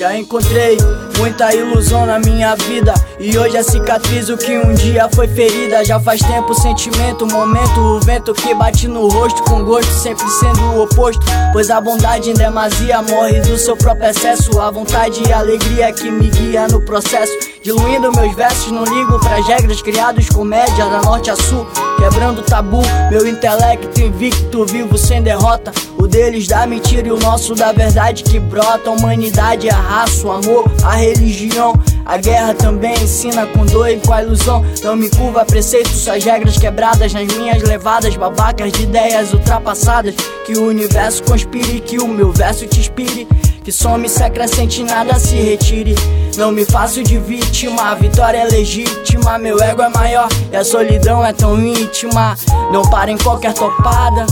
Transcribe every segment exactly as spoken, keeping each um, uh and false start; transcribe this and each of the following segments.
Já encontrei muita ilusão na minha vida, e hoje a cicatriz o que um dia foi ferida. Já faz tempo o sentimento, o momento, o vento que bate no rosto, com gosto sempre sendo o oposto. Pois a bondade em demasia morre do seu próprio excesso. A vontade e a alegria que me guia no processo, diluindo meus versos, não ligo pras regras, criados comédia da norte a sul, quebrando tabu. Meu intelecto invicto, vivo sem derrota, o deles da mentira e o nosso da verdade que brota. A humanidade, a raça, o amor, a religião, a guerra também ensina com dor e com a ilusão. Não me curva a preceitos, as regras quebradas nas minhas levadas, babacas de ideias ultrapassadas. Que o universo conspire, que o meu verso te inspire, que some se acrescente, nada se retire. Não me faço de vítima, a vitória é legítima. Meu ego é maior e a solidão é tão íntima. Não para em qualquer topada,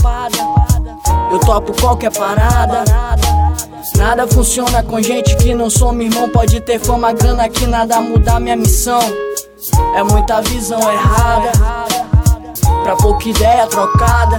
eu topo qualquer parada. Nada funciona com gente que não some irmão. Pode ter fama, grana, que nada muda minha missão. É muita visão errada pra pouca ideia trocada.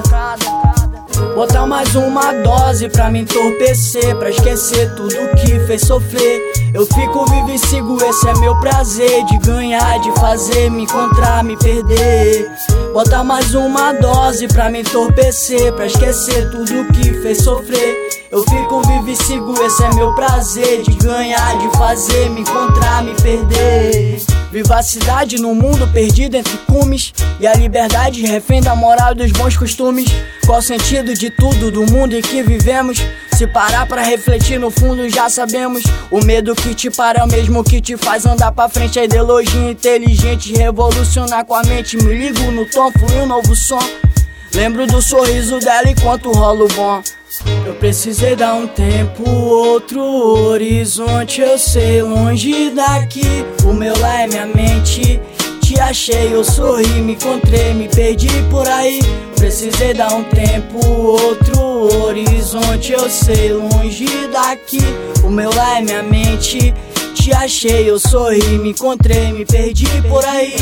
Botar mais uma dose pra me entorpecer, pra esquecer tudo que fez sofrer. Eu fico vivo e sigo, esse é meu prazer, de ganhar, de fazer, me encontrar, me perder. Botar mais uma dose pra me entorpecer, pra esquecer tudo que fez sofrer. Eu fico vivo e sigo, esse é meu prazer, de ganhar, de fazer, me encontrar, me perder. Vivacidade no mundo perdido entre cumes, e a liberdade refém da moral e dos bons costumes. Qual o sentido de tudo do mundo em que vivemos? Se parar pra refletir no fundo já sabemos. O medo que te para é o mesmo que te faz andar pra frente. A ideologia inteligente revolucionar com a mente. Me ligo no tom, flui um novo som. Lembro do sorriso dela enquanto rola o bom. Eu precisei dar um tempo, outro horizonte. Eu sei, longe daqui, o meu lá é minha mente. Te achei, eu sorri, me encontrei, me perdi por aí. Precisei dar um tempo, outro horizonte. Eu sei, longe daqui, o meu lá é minha mente. Te achei, eu sorri, me encontrei, me perdi por aí.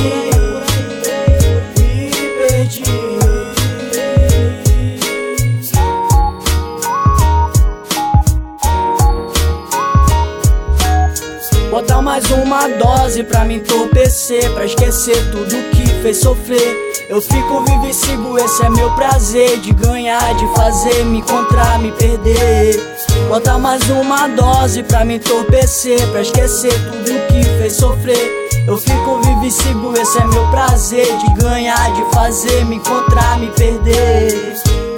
Me perdi. Botar mais uma dose pra me entorpecer, pra esquecer tudo que fez sofrer. Eu fico vivo e sigo, esse é meu prazer, de ganhar, de fazer, me encontrar, me perder. Botar mais uma dose pra me entorpecer, pra esquecer tudo que fez sofrer. Eu fico vivo e sigo, esse é meu prazer, de ganhar, de fazer, me encontrar, me perder.